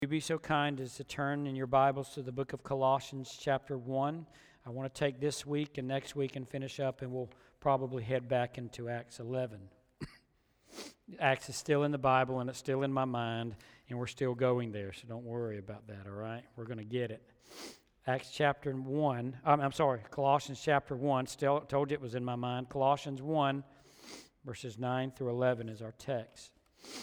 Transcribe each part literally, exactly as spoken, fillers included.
You be so kind as to turn in your Bibles to the book of Colossians chapter one. I want to take this week and next week and finish up, and we'll probably head back into Acts eleven. Acts is still in the Bible, and it's still in my mind, and we're still going there, so don't worry about that, all right? We're going to get it. Acts chapter one, I'm, I'm sorry, Colossians chapter one, still told you it was in my mind. Colossians one, verses nine through eleven is our text.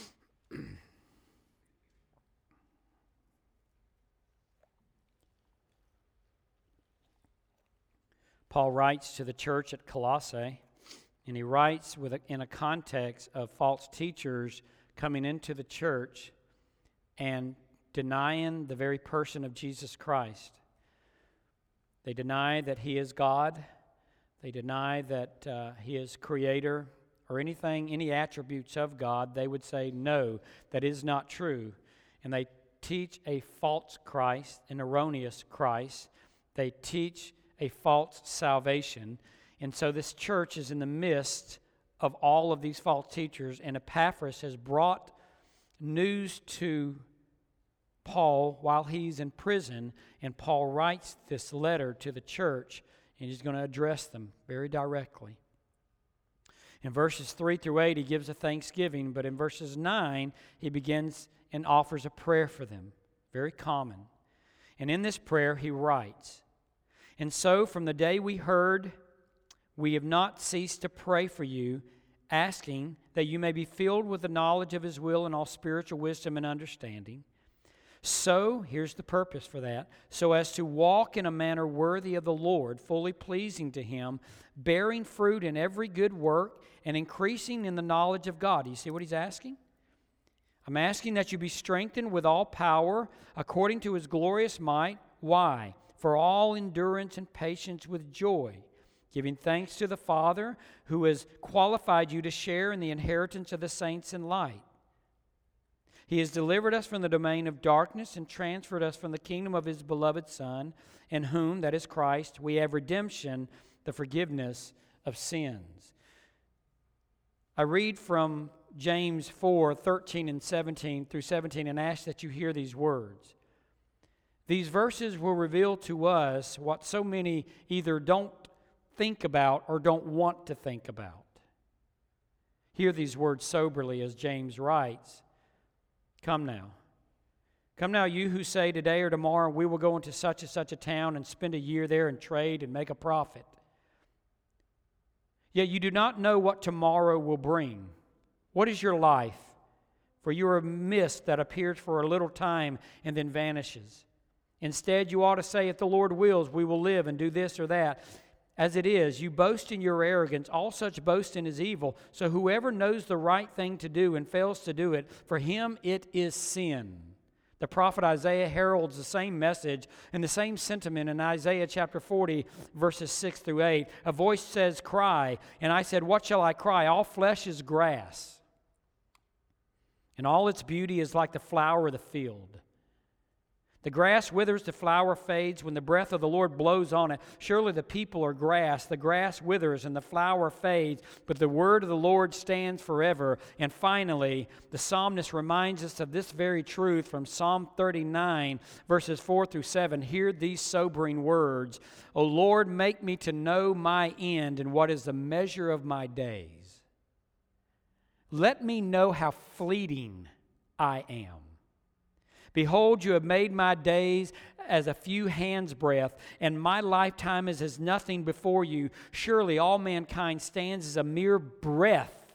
Paul writes to the church at Colossae, and he writes with a, in a context of false teachers coming into the church and denying the very person of Jesus Christ. They deny that he is God. They deny that uh, he is creator or anything, any attributes of God. They would say, no, that is not true. And they teach a false Christ, an erroneous Christ. They teach a false salvation. And so this church is in the midst of all of these false teachers, and Epaphras has brought news to Paul while he's in prison, and Paul writes this letter to the church, and he's going to address them very directly. In verses three through eight, he gives a thanksgiving, but in verses nine, he begins and offers a prayer for them, very common. And in this prayer, he writes, "And so from the day we heard, we have not ceased to pray for you, asking that you may be filled with the knowledge of His will and all spiritual wisdom and understanding. So," here's the purpose for that, "so as to walk in a manner worthy of the Lord, fully pleasing to Him, bearing fruit in every good work and increasing in the knowledge of God." You see what he's asking? "I'm asking that you be strengthened with all power according to His glorious might." Why? "For all endurance and patience with joy, giving thanks to the Father who has qualified you to share in the inheritance of the saints in light. He has delivered us from the domain of darkness and transferred us from the kingdom of His beloved Son, in whom," that is Christ, "we have redemption, the forgiveness of sins." I read from James four, thirteen and seventeen through seventeen, and ask that you hear these words. These verses will reveal to us what so many either don't think about or don't want to think about. Hear these words soberly as James writes. "Come now. Come now, you who say today or tomorrow we will go into such and such a town and spend a year there and trade and make a profit. Yet you do not know what tomorrow will bring. What is your life? For you are a mist that appears for a little time and then vanishes. Instead, you ought to say, if the Lord wills, we will live and do this or that. As it is, you boast in your arrogance. All such boasting is evil. So whoever knows the right thing to do and fails to do it, for him it is sin." The prophet Isaiah heralds the same message and the same sentiment in Isaiah chapter forty, verses six through eight. "A voice says, cry. And I said, what shall I cry? All flesh is grass, and all its beauty is like the flower of the field. The grass withers, the flower fades when the breath of the Lord blows on it. Surely the people are grass. The grass withers and the flower fades, but the word of the Lord stands forever." And finally, the psalmist reminds us of this very truth from Psalm thirty-nine, verses four through seven. Hear these sobering words. "O Lord, make me to know my end and what is the measure of my days. Let me know how fleeting I am. Behold, you have made my days as a few hands' breadth, and my lifetime is as nothing before you. Surely all mankind stands as a mere breath.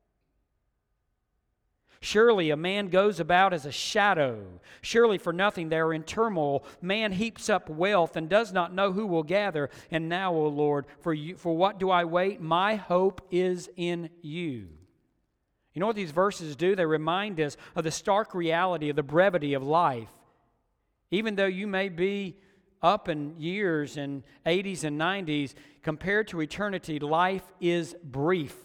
Surely a man goes about as a shadow. Surely for nothing they are in turmoil. Man heaps up wealth and does not know who will gather. And now, O Lord, for you, for what do I wait? My hope is in you." You know what these verses do? They remind us of the stark reality of the brevity of life. Even though you may be up in years and eighties and nineties, compared to eternity, life is brief.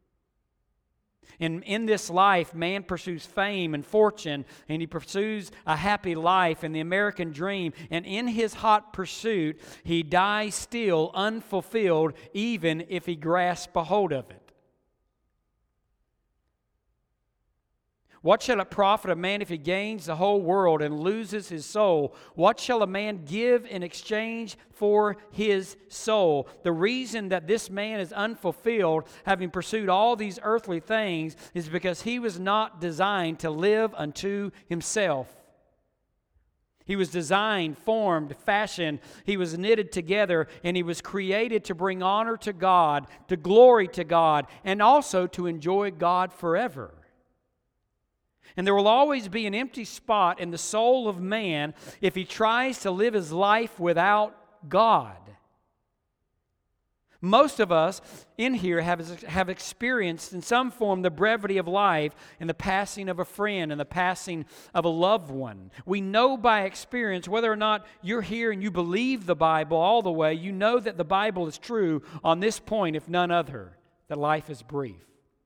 And in this life, man pursues fame and fortune, and he pursues a happy life and the American dream. And in his hot pursuit, he dies still unfulfilled, even if he grasps a hold of it. What shall it profit a man if he gains the whole world and loses his soul? What shall a man give in exchange for his soul? The reason that this man is unfulfilled, having pursued all these earthly things, is because he was not designed to live unto himself. He was designed, formed, fashioned. He was knitted together, and he was created to bring honor to God, to glory to God, and also to enjoy God forever. And there will always be an empty spot in the soul of man if he tries to live his life without God. Most of us in here have, have experienced in some form the brevity of life and the passing of a friend and the passing of a loved one. We know by experience, whether or not you're here and you believe the Bible all the way, you know that the Bible is true on this point, if none other, that life is brief.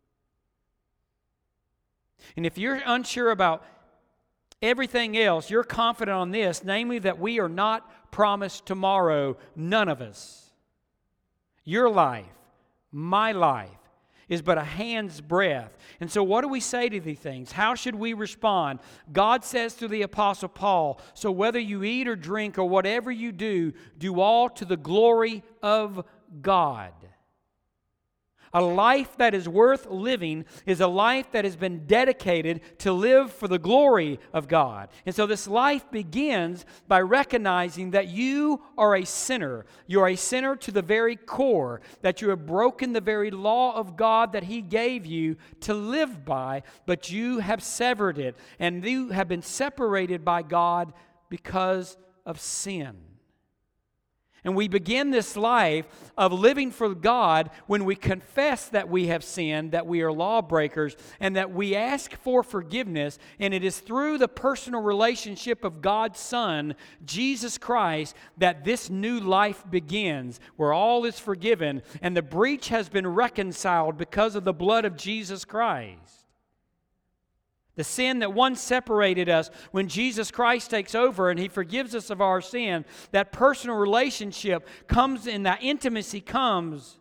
And if you're unsure about everything else, you're confident on this, namely that we are not promised tomorrow, none of us. Your life, my life, is but a hand's breadth. And so what do we say to these things? How should we respond? God says through the Apostle Paul, so whether you eat or drink or whatever you do, do all to the glory of God. A life that is worth living is a life that has been dedicated to live for the glory of God. And so this life begins by recognizing that you are a sinner. You're a sinner to the very core, that you have broken the very law of God that He gave you to live by, but you have severed it, and you have been separated by God because of sin. And we begin this life of living for God when we confess that we have sinned, that we are lawbreakers, and that we ask for forgiveness. And it is through the personal relationship of God's Son, Jesus Christ, that this new life begins, where all is forgiven and the breach has been reconciled because of the blood of Jesus Christ. The sin that once separated us, when Jesus Christ takes over and He forgives us of our sin, that personal relationship comes and that intimacy comes.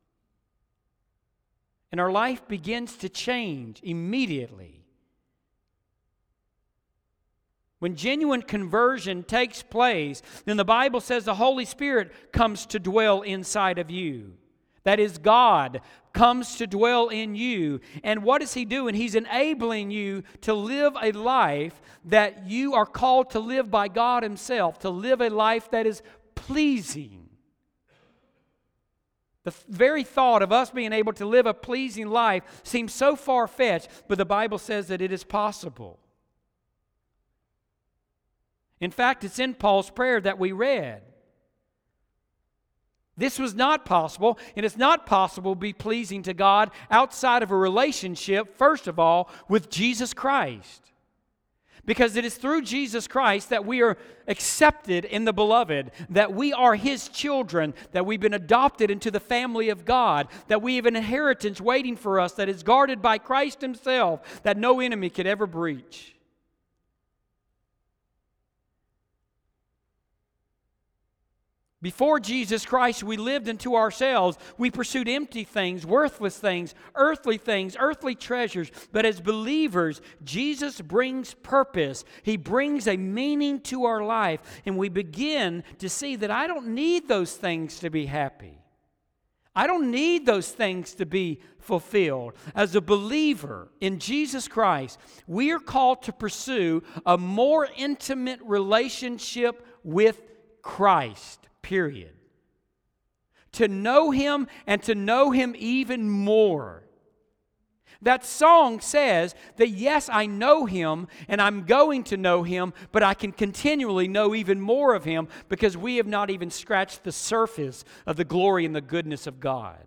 And our life begins to change immediately. When genuine conversion takes place, then the Bible says the Holy Spirit comes to dwell inside of you. That is, God comes to dwell in you. And what is He doing? He's enabling you to live a life that you are called to live by God Himself, to live a life that is pleasing. The very thought of us being able to live a pleasing life seems so far-fetched, but the Bible says that it is possible. In fact, it's in Paul's prayer that we read. This was not possible, and it's not possible to be pleasing to God outside of a relationship, first of all, with Jesus Christ. Because it is through Jesus Christ that we are accepted in the Beloved, that we are His children, that we've been adopted into the family of God, that we have an inheritance waiting for us that is guarded by Christ Himself, that no enemy could ever breach. Before Jesus Christ, we lived into ourselves. We pursued empty things, worthless things, earthly things, earthly treasures. But as believers, Jesus brings purpose. He brings a meaning to our life. And we begin to see that I don't need those things to be happy. I don't need those things to be fulfilled. As a believer in Jesus Christ, we are called to pursue a more intimate relationship with Christ. Period. To know Him and to know Him even more. That song says that yes, I know Him and I'm going to know Him, but I can continually know even more of Him because we have not even scratched the surface of the glory and the goodness of God.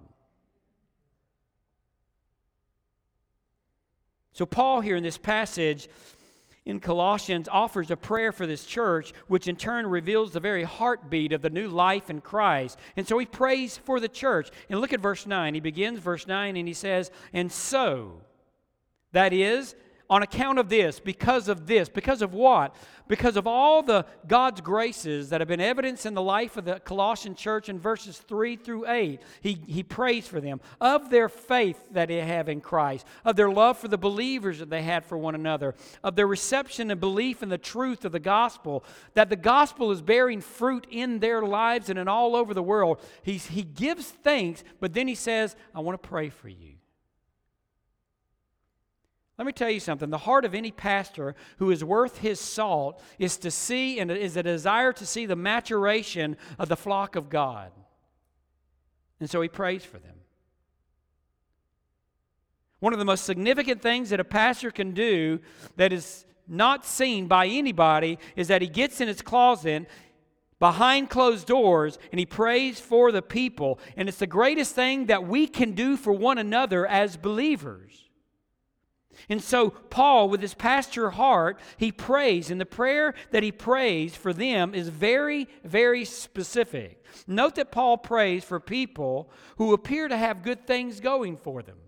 So Paul here in this passage in Colossians offers a prayer for this church, which in turn reveals the very heartbeat of the new life in Christ. And so he prays for the church. And look at verse nine. He begins verse nine and he says, and so, that is, on account of this, because of this, because of what? Because of all the God's graces that have been evidenced in the life of the Colossian church in verses three through eight. He, he prays for them, of their faith that they have in Christ, of their love for the believers that they had for one another, of their reception and belief in the truth of the gospel, that the gospel is bearing fruit in their lives and in all over the world. He's, he gives thanks, but then he says, I want to pray for you. Let me tell you something. The heart of any pastor who is worth his salt is to see and is a desire to see the maturation of the flock of God. And so he prays for them. One of the most significant things that a pastor can do that is not seen by anybody is that he gets in his closet behind closed doors and he prays for the people. And it's the greatest thing that we can do for one another as believers. And so Paul, with his pastor heart, he prays. And the prayer that he prays for them is very, very specific. Note that Paul prays for people who appear to have good things going for them.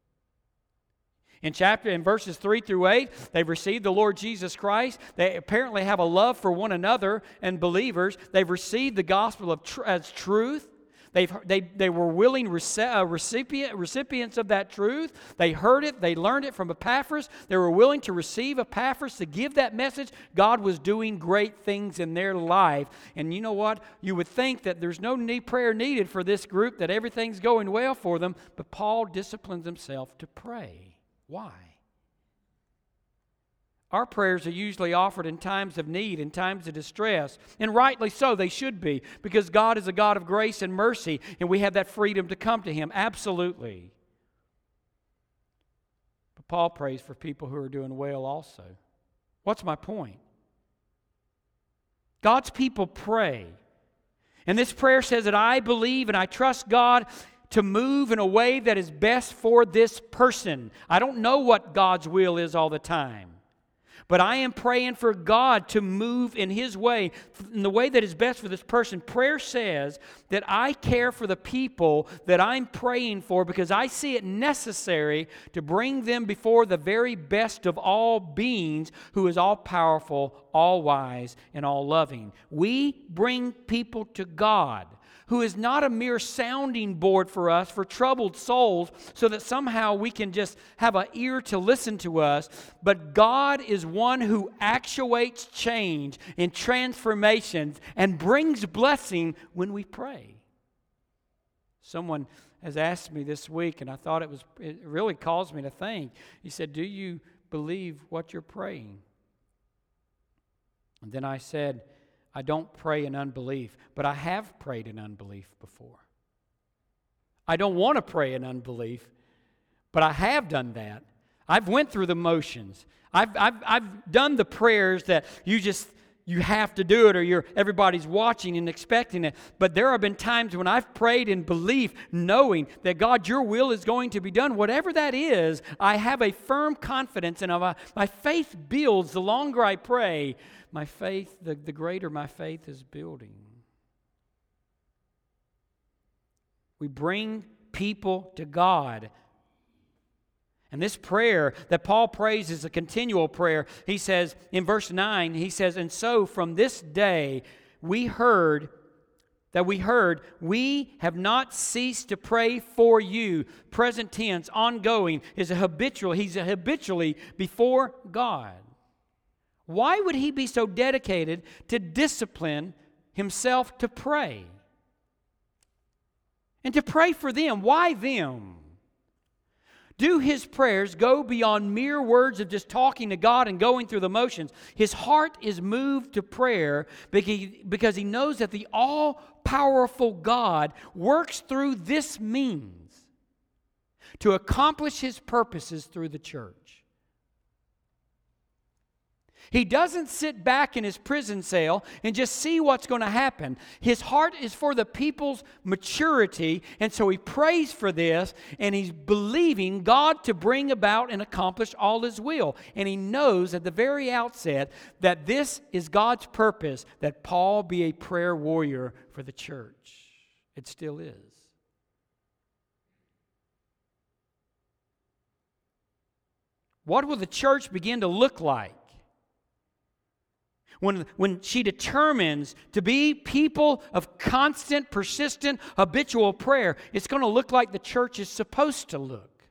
In chapter, in verses three through eight, they've received the Lord Jesus Christ. They apparently have a love for one another and believers. They've received the gospel of tr- as truth. They've, they, they were willing rece- uh, recipient, recipients of that truth. They heard it. They learned it from Epaphras. They were willing to receive Epaphras to give that message. God was doing great things in their life. And you know what? You would think that there's no need, prayer needed for this group, that everything's going well for them. But Paul disciplines himself to pray. Why? Our prayers are usually offered in times of need, in times of distress. And rightly so, they should be, because God is a God of grace and mercy, and we have that freedom to come to Him. Absolutely. But Paul prays for people who are doing well also. What's my point? God's people pray. And this prayer says that I believe and I trust God to move in a way that is best for this person. I don't know what God's will is all the time. But I am praying for God to move in His way, in the way that is best for this person. Prayer says that I care for the people that I'm praying for because I see it necessary to bring them before the very best of all beings, who is all-powerful, all-wise, and all-loving. We bring people to God, who is not a mere sounding board for us for troubled souls so that somehow we can just have an ear to listen to us. But God is one who actuates change and transformations and brings blessing when we pray. Someone has asked me this week, and I thought it was it really caused me to think. He said, do you believe what you're praying? And then I said, I don't pray in unbelief, but I have prayed in unbelief before. I don't want to pray in unbelief, but I have done that. I've went through the motions. I've I've I've done the prayers that you just you have to do it, or you're everybody's watching and expecting it. But there have been times when I've prayed in belief, knowing that God, your will is going to be done. Whatever that is, I have a firm confidence, and my, my faith builds the longer I pray. My faith, the, the greater my faith is building. We bring people to God. And this prayer that Paul prays is a continual prayer. He says in verse nine, he says, and so from this day we heard that we heard, we have not ceased to pray for you. Present tense, ongoing, is a habitual. He's a habitually before God. Why would he be so dedicated to discipline himself to pray? And to pray for them. Why them? Do his prayers go beyond mere words of just talking to God and going through the motions? His heart is moved to prayer because he knows that the all-powerful God works through this means to accomplish His purposes through the church. He doesn't sit back in his prison cell and just see what's going to happen. His heart is for the people's maturity, and so he prays for this, and he's believing God to bring about and accomplish all His will. And he knows at the very outset that this is God's purpose, that Paul be a prayer warrior for the church. It still is. What will the church begin to look like? When, when she determines to be people of constant, persistent, habitual prayer, it's going to look like the church is supposed to look.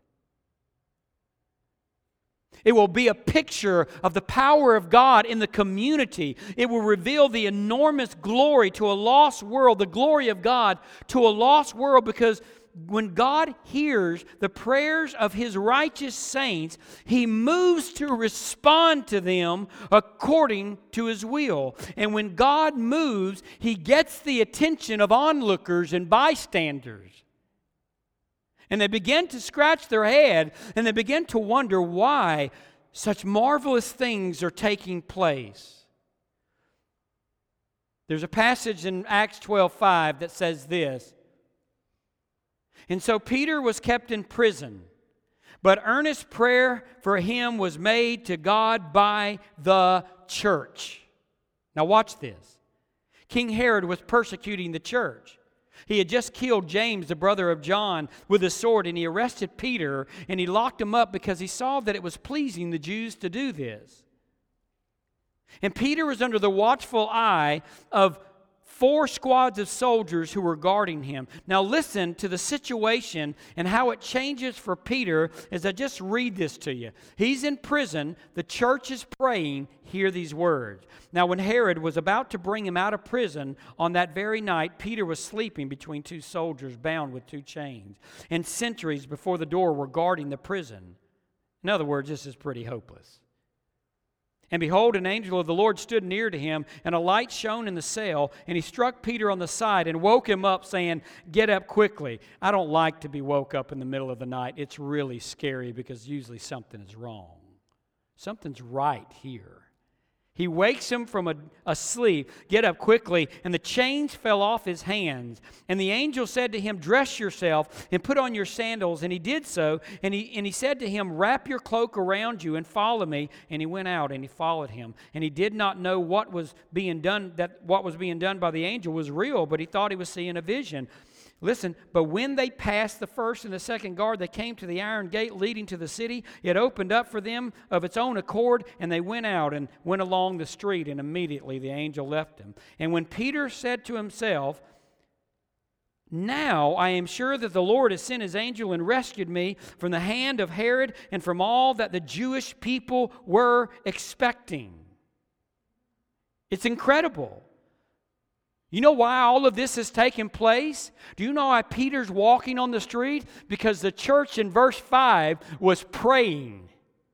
It will be a picture of the power of God in the community. It will reveal the enormous glory to a lost world, the glory of God to a lost world, because when God hears the prayers of His righteous saints, He moves to respond to them according to His will. And when God moves, He gets the attention of onlookers and bystanders. And they begin to scratch their head, and they begin to wonder why such marvelous things are taking place. There's a passage in Acts twelve five that says this. And so Peter was kept in prison, but earnest prayer for him was made to God by the church. Now watch this. King Herod was persecuting the church. He had just killed James, the brother of John, with a sword, and he arrested Peter, and he locked him up because he saw that it was pleasing the Jews to do this. And Peter was under the watchful eye of four squads of soldiers who were guarding him. Now listen to the situation and how it changes for Peter as I just read this to you. He's in prison. The church is praying. Hear these words. Now when Herod was about to bring him out of prison on that very night, Peter was sleeping between two soldiers bound with two chains, and sentries before the door were guarding the prison. In other words, this is pretty hopeless. And behold, an angel of the Lord stood near to him, and a light shone in the cell, and he struck Peter on the side and woke him up, saying, "Get up quickly." I don't like to be woke up in the middle of the night. It's really scary because usually something is wrong. Something's right here. He wakes him from a, a sleep. "Get up quickly." And the chains fell off his hands. And the angel said to him, "Dress yourself and put on your sandals." And he did so. And he, and he said to him, "Wrap your cloak around you and follow me." And he went out and he followed him. And he did not know what was being done, that what was being done by the angel was real, but he thought he was seeing a vision. Listen, but when they passed the first and the second guard, they came to the iron gate leading to the city. It opened up for them of its own accord, and they went out and went along the street, and immediately the angel left them. And when Peter said to himself, "Now I am sure that the Lord has sent His angel and rescued me from the hand of Herod and from all that the Jewish people were expecting." It's incredible. You know why all of this has taken place? Do you know why Peter's walking on the street? Because the church in verse five was praying.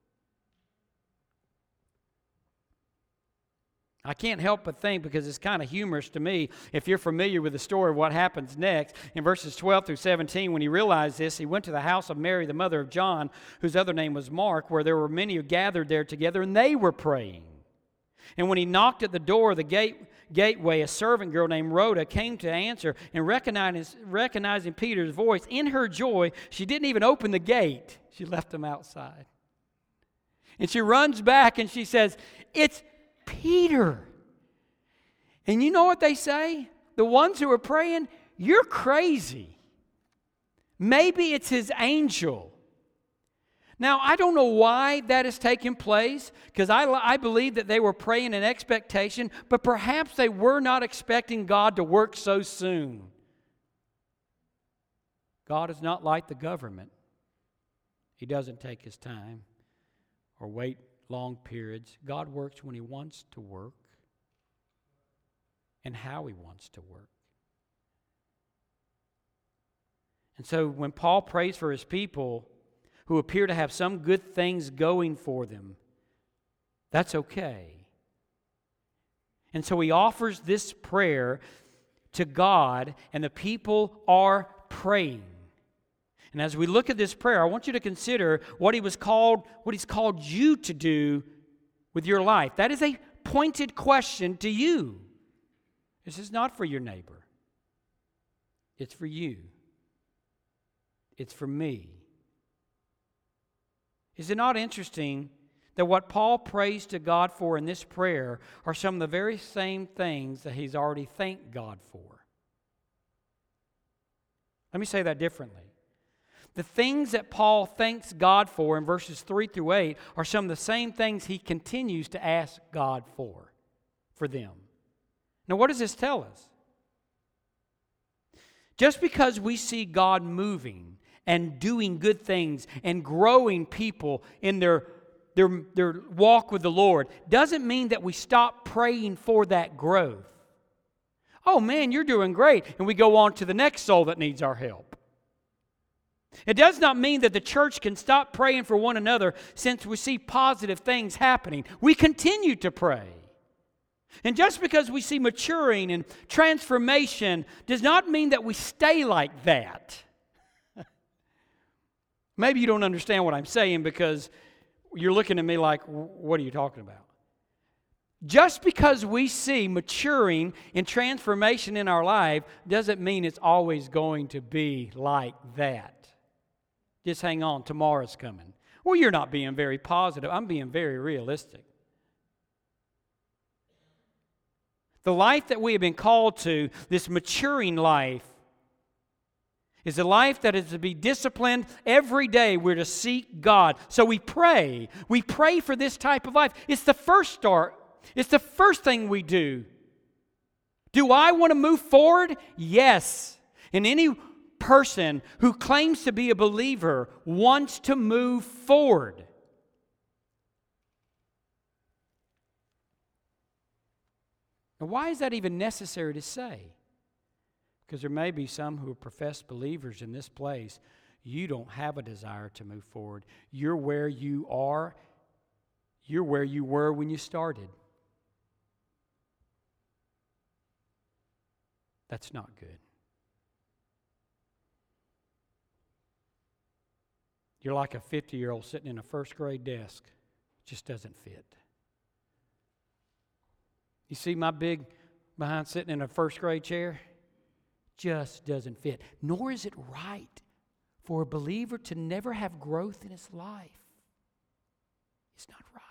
I can't help but think, because it's kind of humorous to me, if you're familiar with the story of what happens next. In verses twelve through seventeen, when he realized this, he went to the house of Mary, the mother of John, whose other name was Mark, where there were many who gathered there together, and they were praying. And when he knocked at the door of the gate, gateway, a servant girl named Rhoda came to answer, and recognizing, recognizing Peter's voice, in her joy, she didn't even open the gate. She left him outside. And she runs back and she says, "It's Peter." And you know what they say? The ones who are praying, "You're crazy. Maybe it's his angel." Now, I don't know why that has taken place, because I, I believe that they were praying in expectation, but perhaps they were not expecting God to work so soon. God is not like the government. He doesn't take His time or wait long periods. God works when He wants to work and how He wants to work. And so when Paul prays for his people who appear to have some good things going for them, that's okay. And so he offers this prayer to God, and the people are praying. And as we look at this prayer, I want you to consider what he was called, what he's called you to do with your life. That is a pointed question to you. This is not for your neighbor. It's for you. It's for me. Is it not interesting that what Paul prays to God for in this prayer are some of the very same things that he's already thanked God for? Let me say that differently. The things that Paul thanks God for in verses three through eight are some of the same things he continues to ask God for, for them. Now, what does this tell us? Just because we see God moving and doing good things and growing people in their, their, their walk with the Lord doesn't mean that we stop praying for that growth. Oh man, you're doing great. And we go on to the next soul that needs our help. It does not mean that the church can stop praying for one another since we see positive things happening. We continue to pray. And just because we see maturing and transformation does not mean that we stay like that. Maybe you don't understand what I'm saying because you're looking at me like, what are you talking about? Just because we see maturing and transformation in our life doesn't mean it's always going to be like that. Just hang on, tomorrow's coming. Well, you're not being very positive. I'm being very realistic. The life that we have been called to, this maturing life, is a life that is to be disciplined every day. We're to seek God. So we pray. We pray for this type of life. It's the first start. It's the first thing we do. Do I want to move forward? Yes. And any person who claims to be a believer wants to move forward. Now, why is that even necessary to say? Because there may be some who are professed believers in this place. You don't have a desire to move forward. You're where you are. You're where you were when you started. That's not good. You're like a fifty-year-old sitting in a first grade desk. It just doesn't fit. You see my big behind sitting in a first grade chair? Just doesn't fit. Nor is it right for a believer to never have growth in his life. It's not right.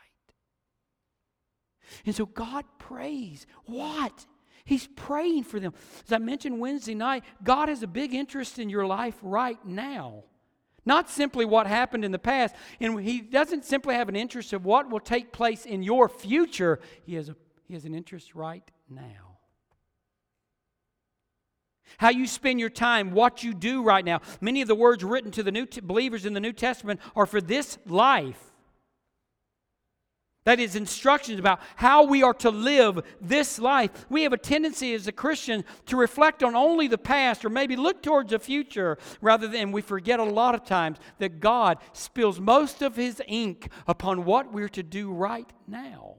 And so God prays. What? He's praying for them. As I mentioned Wednesday night, God has a big interest in your life right now. Not simply what happened in the past. And He doesn't simply have an interest of what will take place in your future. He has, a, he has an interest right now. How you spend your time, what you do right now. Many of the words written to the new t- believers in the New Testament are for this life. That is instructions about how we are to live this life. We have a tendency as a Christian to reflect on only the past or maybe look towards the future rather than we forget a lot of times that God spills most of His ink upon what we're to do right now.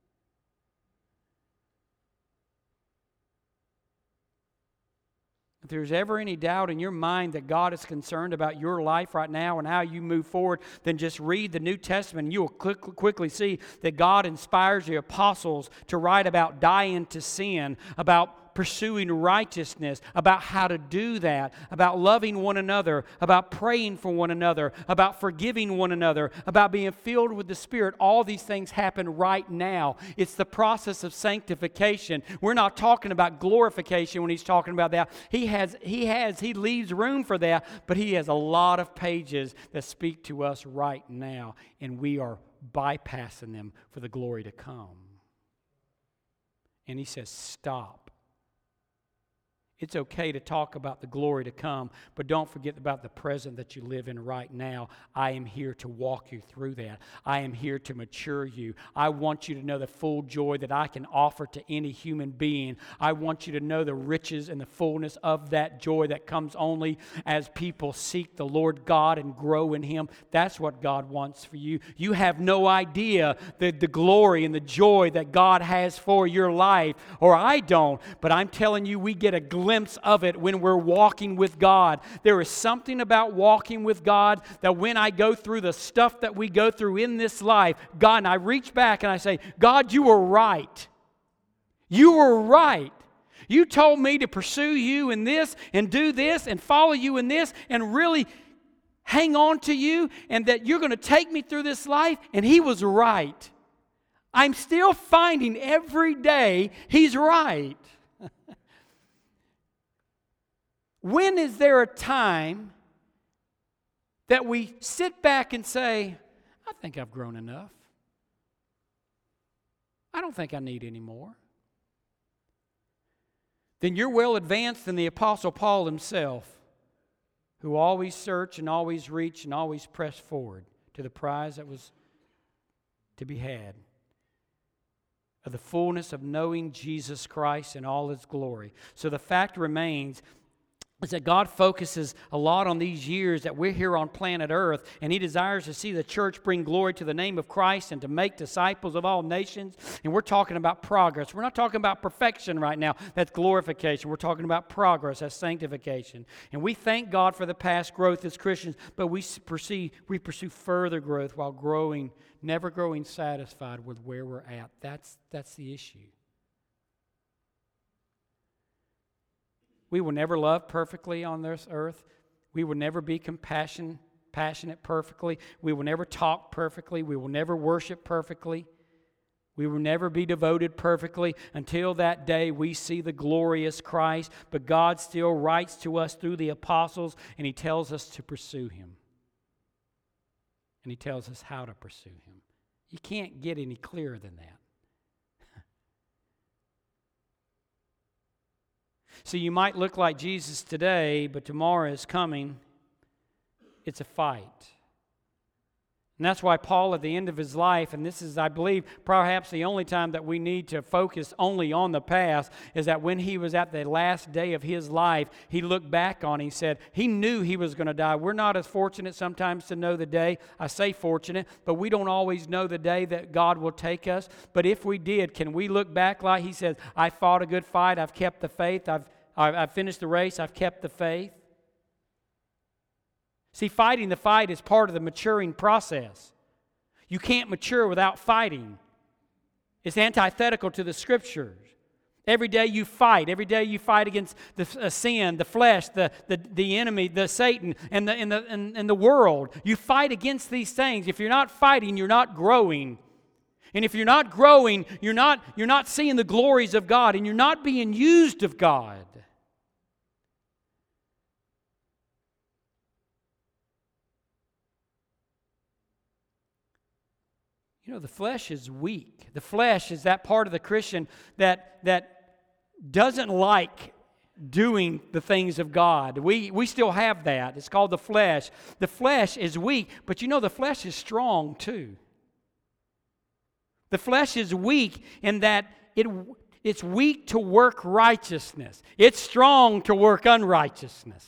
If there's ever any doubt in your mind that God is concerned about your life right now and how you move forward, then just read the New Testament and you will quick, quickly see that God inspires the apostles to write about dying to sin, about pursuing righteousness, about how to do that, about loving one another, about praying for one another, about forgiving one another, about being filled with the Spirit. All these things happen right now. It's the process of sanctification. We're not talking about glorification when he's talking about that. He has, he has, he leaves room for that, but he has a lot of pages that speak to us right now, and we are bypassing them for the glory to come. And he says, stop. It's okay to talk about the glory to come, but don't forget about the present that you live in right now. I am here to walk you through that. I am here to mature you. I want you to know the full joy that I can offer to any human being. I want you to know the riches and the fullness of that joy that comes only as people seek the Lord God and grow in Him. That's what God wants for you. You have no idea the, the glory and the joy that God has for your life, or I don't, but I'm telling you, we get a glimpse of it when we're walking with God. There is something about walking with God that when I go through the stuff that we go through in this life, God, and I reach back and I say, God, you were right. You were right. You told me to pursue you in this and do this and follow you in this and really hang on to you and that you're going to take me through this life, and He was right. I'm still finding every day He's right. When is there a time that we sit back and say, I think I've grown enough. I don't think I need any more. Then you're well advanced than the Apostle Paul himself, who always searched and always reached and always pressed forward to the prize that was to be had, of the fullness of knowing Jesus Christ in all His glory. So the fact remains is that God focuses a lot on these years that we're here on planet Earth, and He desires to see the church bring glory to the name of Christ and to make disciples of all nations. And we're talking about progress. We're not talking about perfection right now. That's glorification. We're talking about progress. That's sanctification. And we thank God for the past growth as Christians, but we pursue, we pursue further growth while growing, never growing satisfied with where we're at. That's, that's the issue. We will never love perfectly on this earth. We will never be compassion, passionate perfectly. We will never talk perfectly. We will never worship perfectly. We will never be devoted perfectly until that day we see the glorious Christ. But God still writes to us through the apostles, and He tells us to pursue Him. And He tells us how to pursue Him. You can't get any clearer than that. So you might look like Jesus today, but tomorrow is coming. It's a fight. And that's why Paul, at the end of his life, and this is, I believe, perhaps the only time that we need to focus only on the past, is that when he was at the last day of his life, he looked back on it. He said he knew he was going to die. We're not as fortunate sometimes to know the day. I say fortunate, but we don't always know the day that God will take us. But if we did, can we look back like he says, I fought a good fight, I've kept the faith, I've, I've finished the race, I've kept the faith? See, fighting the fight is part of the maturing process. You can't mature without fighting. It's antithetical to the Scriptures. Every day you fight. Every day you fight against the uh, sin, the flesh, the, the, the enemy, the Satan, and the, and, the, and, and the world. You fight against these things. If you're not fighting, you're not growing. And if you're not growing, you're not, you're not seeing the glories of God, and you're not being used of God. You know, the flesh is weak. The flesh is that part of the Christian that, that doesn't like doing the things of God. We, we still have that. It's called the flesh. The flesh is weak, but you know the flesh is strong too. The flesh is weak in that it, it's weak to work righteousness. It's strong to work unrighteousness.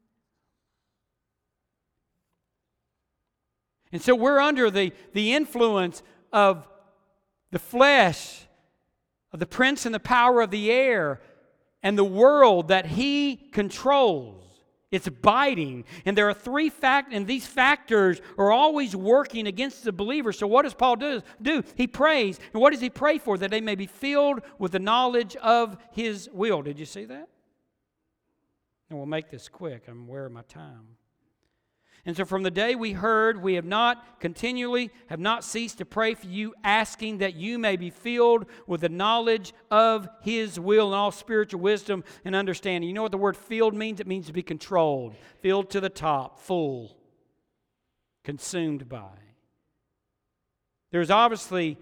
And so we're under the, the influence of the flesh, of the prince and the power of the air, and the world that he controls. It's biting. And there are three fact, and these factors are always working against the believer. So what does Paul do? do? He prays. And what does he pray for? That they may be filled with the knowledge of his will. Did you see that? And we'll make this quick. I'm aware of my time. And so from the day we heard, we have not continually, have not ceased to pray for you, asking that you may be filled with the knowledge of His will and all spiritual wisdom and understanding. You know what the word filled means? It means to be controlled, filled to the top, full, consumed by. There's obviously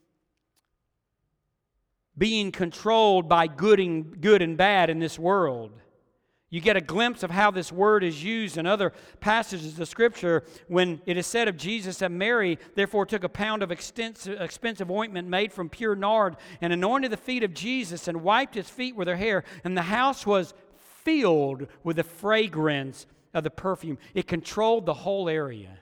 being controlled by good and, good and bad in this world. You get a glimpse of how this word is used in other passages of Scripture when it is said of Jesus that Mary therefore took a pound of extensive, expensive ointment made from pure nard and anointed the feet of Jesus and wiped His feet with her hair, and the house was filled with the fragrance of the perfume. It controlled the whole area.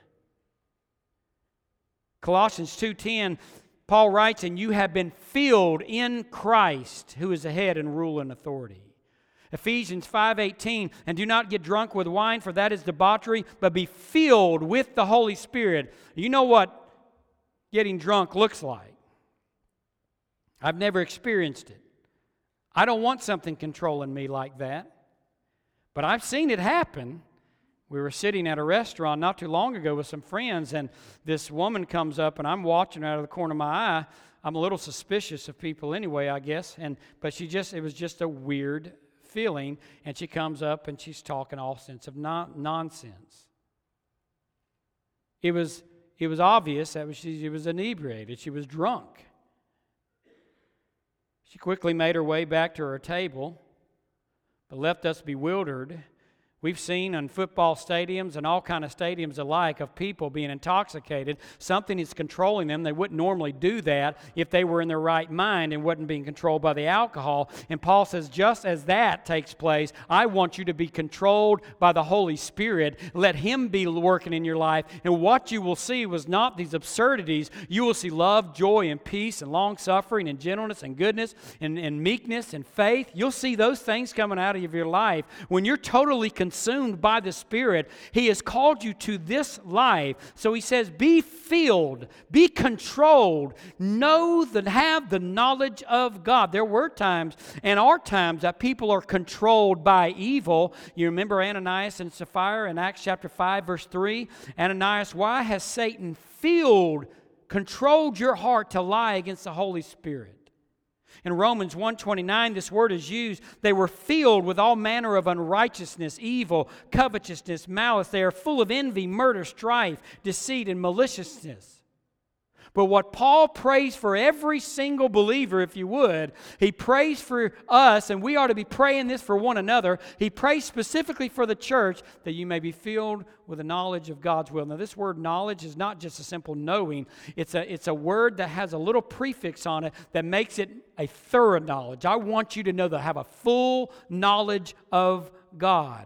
Colossians two ten, Paul writes, and you have been filled in Christ, who is the head and rule and authority. Ephesians five eighteen, and do not get drunk with wine, for that is debauchery, but be filled with the Holy Spirit. You know what getting drunk looks like. I've never experienced it. I don't want something controlling me like that. But I've seen it happen. We were sitting at a restaurant not too long ago with some friends, and this woman comes up, and I'm watching her out of the corner of my eye. I'm a little suspicious of people anyway, I guess. And but she just it was just a weird feeling, and she comes up and she's talking all sense of non- nonsense. it was, it was obvious that she was inebriated. She was drunk. She quickly made her way back to her table, but left us bewildered. We've seen on football stadiums and all kind of stadiums alike of people being intoxicated. Something is controlling them. They wouldn't normally do that if they were in their right mind and wasn't being controlled by the alcohol. And Paul says, just as that takes place, I want you to be controlled by the Holy Spirit. Let Him be working in your life. And what you will see was not these absurdities. You will see love, joy, and peace, and long-suffering, and gentleness, and goodness, and, and meekness, and faith. You'll see those things coming out of your life when you're totally controlled. Consumed by the Spirit. He has called you to this life. So he says, be filled, be controlled, know that have the knowledge of God. There were times and are times that people are controlled by evil. You remember Ananias and Sapphira in Acts chapter five, verse three? Ananias, why has Satan filled, controlled your heart to lie against the Holy Spirit? In Romans one twenty-nine, this word is used. They were filled with all manner of unrighteousness, evil, covetousness, malice. They are full of envy, murder, strife, deceit, and maliciousness. But what Paul prays for every single believer, if you would, he prays for us, and we ought to be praying this for one another. He prays specifically for the church that you may be filled with the knowledge of God's will. Now, this word knowledge is not just a simple knowing. It's a, it's a word that has a little prefix on it that makes it a thorough knowledge. I want you to know that, have a full knowledge of God.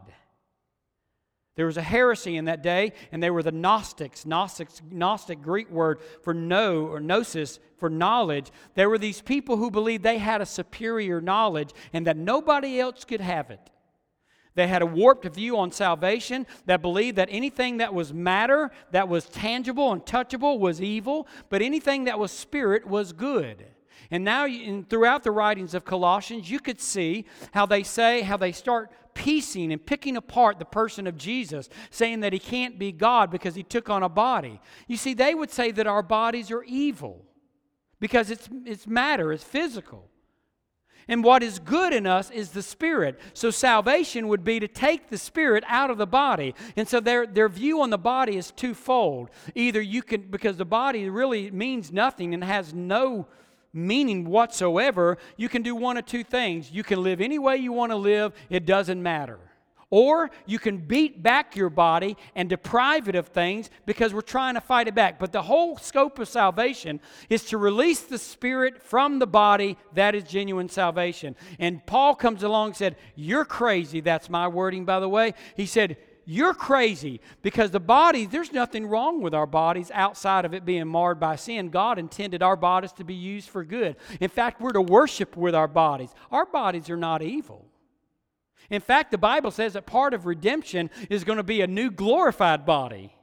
There was a heresy in that day, and they were the Gnostics. Gnostics, Gnostic Greek word for know or gnosis, for knowledge. There were these people who believed they had a superior knowledge and that nobody else could have it. They had a warped view on salvation that believed that anything that was matter, that was tangible and touchable was evil, but anything that was spirit was good. And now in, throughout the writings of Colossians, you could see how they say, how they start piecing and picking apart the person of Jesus, saying that He can't be God because He took on a body. You see, they would say that our bodies are evil because it's, it's matter, it's physical. And what is good in us is the Spirit. So salvation would be to take the Spirit out of the body. And so their, their view on the body is twofold. Either you can, because the body really means nothing and has no meaning whatsoever, you can do one of two things. You can live any way you want to live, it doesn't matter. Or you can beat back your body and deprive it of things because we're trying to fight it back. But the whole scope of salvation is to release the spirit from the body. That is genuine salvation. And Paul comes along and said, you're crazy. That's my wording, by the way. He said, you're crazy because the body, there's nothing wrong with our bodies outside of it being marred by sin. God intended our bodies to be used for good. In fact, we're to worship with our bodies. Our bodies are not evil. In fact, the Bible says that part of redemption is going to be a new glorified body.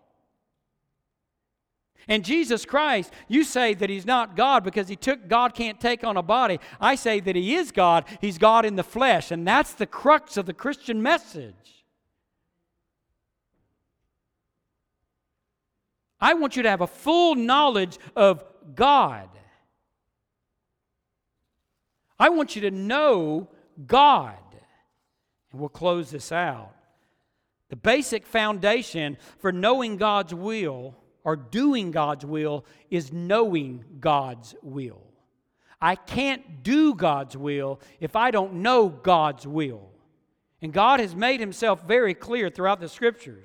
And Jesus Christ, you say that He's not God because He took, God can't take on a body. I say that He is God. He's God in the flesh. And that's the crux of the Christian message. I want you to have a full knowledge of God. I want you to know God. And we'll close this out. The basic foundation for knowing God's will or doing God's will is knowing God's will. I can't do God's will if I don't know God's will. And God has made Himself very clear throughout the Scriptures.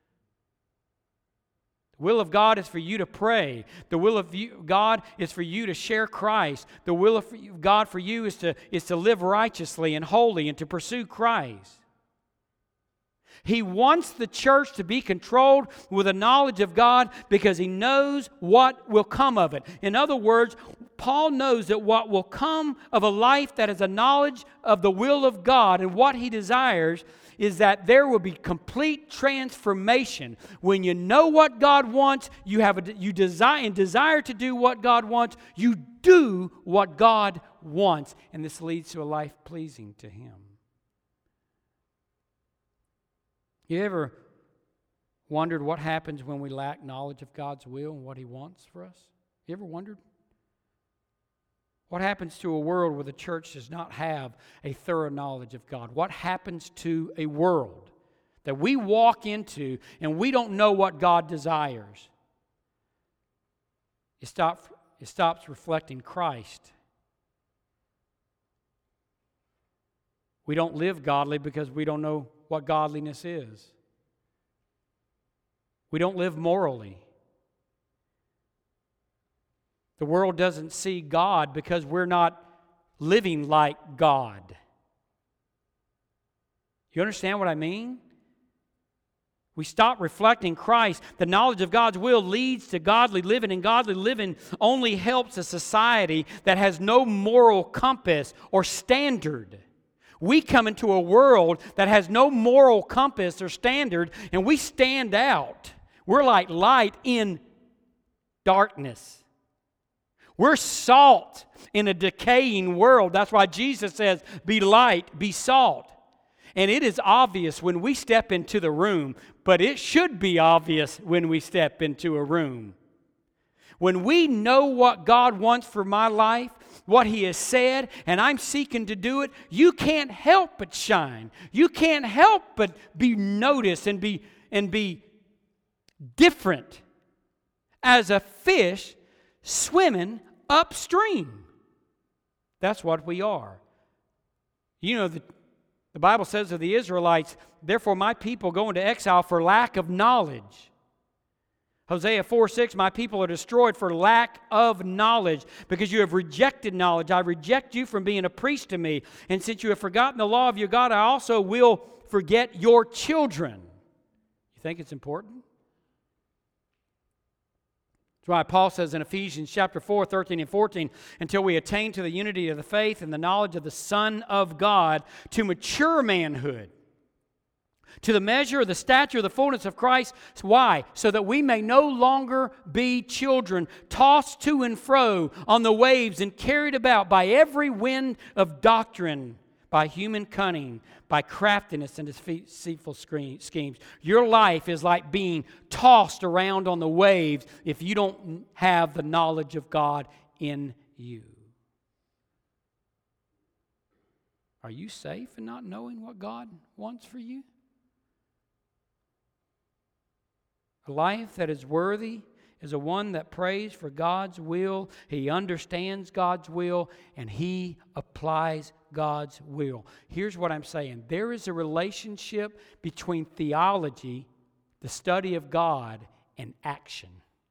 The will of God is for you to pray. The will of you, God is for you to share Christ. The will of God for you is to, is to live righteously and holy and to pursue Christ. He wants the church to be controlled with a knowledge of God because He knows what will come of it. In other words, Paul knows that what will come of a life that is a knowledge of the will of God and what He desires is that there will be complete transformation. When you know what God wants, you have a, you desire and desire to do what God wants, you do what God wants. And this leads to a life pleasing to Him. You ever wondered what happens when we lack knowledge of God's will and what He wants for us? You ever wondered? What happens to a world where the church does not have a thorough knowledge of God? What happens to a world that we walk into and we don't know what God desires? it, stop, it stops reflecting Christ. We don't live godly because we don't know what godliness is. We don't live morally. The world doesn't see God because we're not living like God. You understand what I mean? We stop reflecting Christ. The knowledge of God's will leads to godly living, and godly living only helps a society that has no moral compass or standard. We come into a world that has no moral compass or standard, and we stand out. We're like light in darkness. We're salt in a decaying world. That's why Jesus says, be light, be salt. And it is obvious when we step into the room, but it should be obvious when we step into a room. When we know what God wants for my life, what He has said, and I'm seeking to do it, you can't help but shine. You can't help but be noticed and be, and be different as a fish swimming upstream. That's what we are. You know, the, the Bible says of the Israelites, therefore my people go into exile for lack of knowledge. Hosea four six, my people are destroyed for lack of knowledge, because you have rejected knowledge. I reject you from being a priest to me. And since you have forgotten the law of your God, I also will forget your children. You think it's important? That's why Paul says in Ephesians chapter four, thirteen and fourteen, until we attain to the unity of the faith and the knowledge of the Son of God, to mature manhood, to the measure of the stature of the fullness of Christ. Why? So that we may no longer be children, tossed to and fro on the waves and carried about by every wind of doctrine, by human cunning, by craftiness and deceitful schemes. Your life is like being tossed around on the waves if you don't have the knowledge of God in you. Are you safe in not knowing what God wants for you? A life that is worthy is a one that prays for God's will. He understands God's will, and he applies God's will. Here's what I'm saying. There is a relationship between theology, the study of God, and action.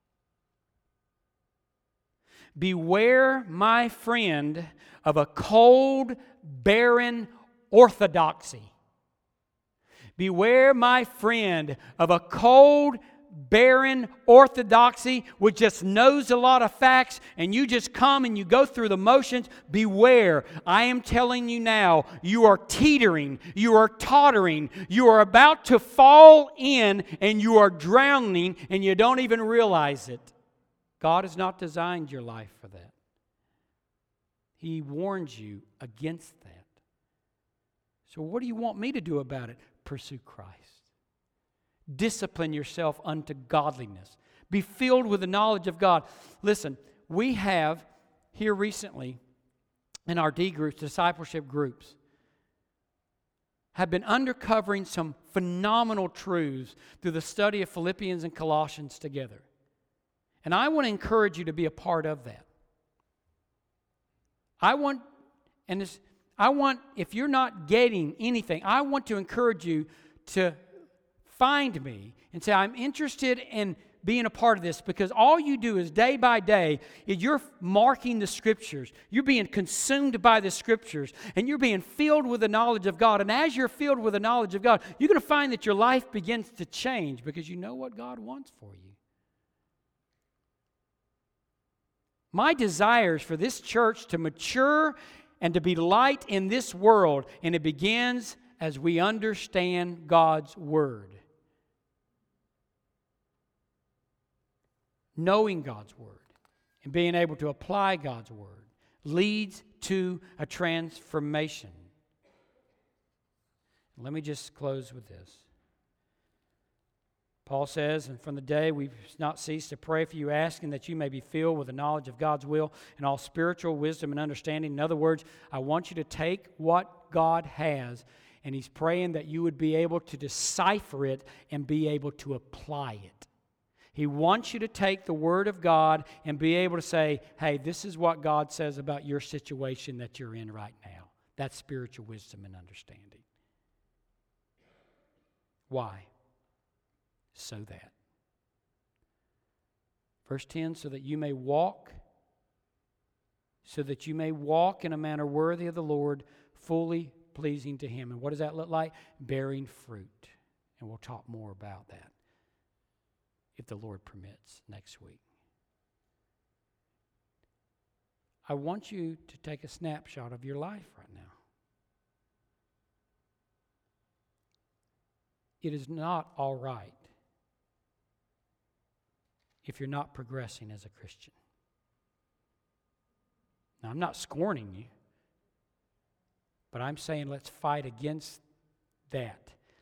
Beware, my friend, of a cold, barren orthodoxy. Beware, my friend, of a cold, barren orthodoxy which just knows a lot of facts, and you just come and you go through the motions. Beware. I am telling you now, you are teetering, you are tottering, you are about to fall in, and you are drowning, and you don't even realize it. God has not designed your life for that. He warns you against that. So what do you want me to do about it? Pursue Christ. Discipline yourself unto godliness. Be filled with the knowledge of God. Listen, we have here recently in our D groups, discipleship groups, have been uncovering some phenomenal truths through the study of Philippians and Colossians together. And I want to encourage you to be a part of that. I want, and this, I want, if you're not getting anything, I want to encourage you to find me and say, I'm interested in being a part of this, because all you do is day by day, you're marking the Scriptures. You're being consumed by the Scriptures, and you're being filled with the knowledge of God. And as you're filled with the knowledge of God, you're going to find that your life begins to change because you know what God wants for you. My desire is for this church to mature and to be light in this world, and it begins as we understand God's Word. Knowing God's Word and being able to apply God's Word leads to a transformation. Let me just close with this. Paul says, and from the day we've not ceased to pray for you, asking that you may be filled with the knowledge of God's will and all spiritual wisdom and understanding. In other words, I want you to take what God has, and He's praying that you would be able to decipher it and be able to apply it. He wants you to take the Word of God and be able to say, hey, this is what God says about your situation that you're in right now. That's spiritual wisdom and understanding. Why? So that. Verse ten, so that you may walk, so that you may walk in a manner worthy of the Lord, fully pleasing to Him. And what does that look like? Bearing fruit. And we'll talk more about that, if the Lord permits, next week. I want you to take a snapshot of your life right now. It is not all right if you're not progressing as a Christian. Now, I'm not scorning you, but I'm saying let's fight against that.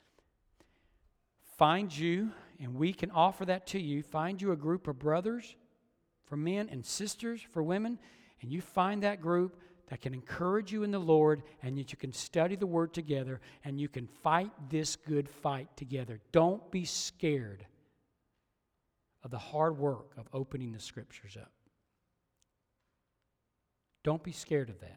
Find you, and we can offer that to you, find you a group of brothers for men and sisters for women, and you find that group that can encourage you in the Lord, and that you can study the Word together, and you can fight this good fight together. Don't be scared of the hard work of opening the Scriptures up. Don't be scared of that.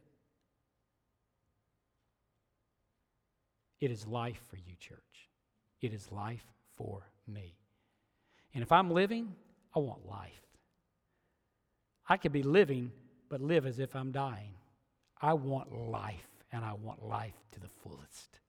It is life for you, church. It is life for me. And if I'm living, I want life. I could be living, but live as if I'm dying. I want life, and I want life to the fullest.